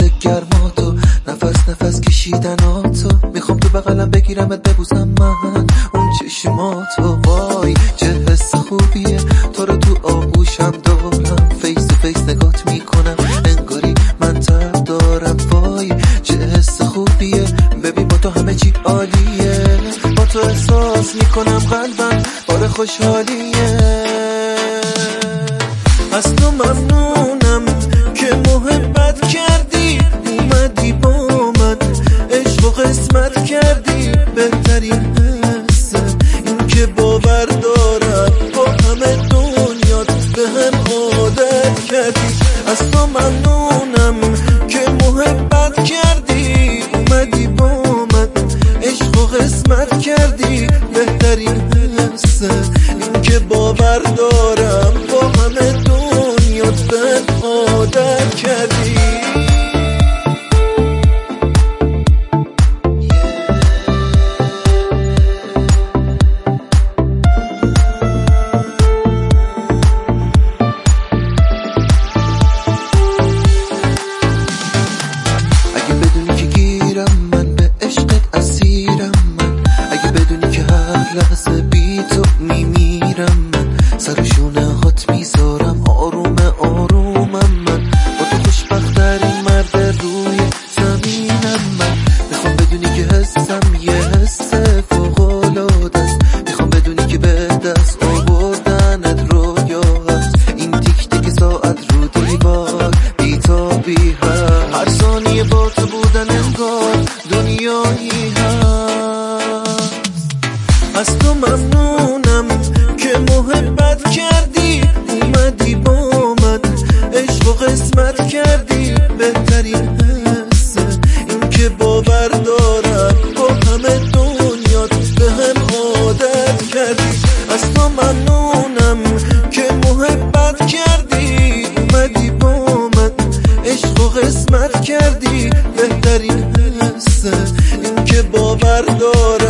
گرماتو، نفس نفس کشیدناتو، میخوام تو بغلم بگیرمت ببوسم من اون چشماتو. وای چه حس خوبیه، تو رو تو آغوشم دارم، فیس تو فیس نگات میکنم انگاری من تب دارم. وای چه حس خوبیه، ببین با تو همه چی عالیه، با تو احساس میکنم قلبم بار خوشحالیه. از تو ممنونم که محبت کردی، اومدی با من عشق و قسمت کردی، بهترین حسه این که باور دارم با همه دنیات به هم عادت کردی. از تو ممنونم که محبت کردی، اومدی با من عشق و قسمت کردی، بهترین حسه این که باور دارم با همه دنیات به هم عادت کردی. لحظه بی تو میمیرم من، سر شونه هات میذارم آروم آرومم من، با تو خوشبخت‌ترین مرد روی زمینم من. میخوام بدونی که حسم یه حس فوق‌العاده است، میخوام بدونی که به دست آوردنت رویا هست، این تیک تیک ساعت رو دیوار بی‌تابی هست، هر ثانیه با تو بودن انگار دنیایی هست. از تو ممنونم که محبت کردی، اومدی با من عشق و قسمت کردی، بهترین حسه این که باور دارم با همه دنیات به هم عادت کردی. از تو ممنونم که محبت کردی، اومدی با من عشق و قسمت کردی، بهترین حسه این که باور دارم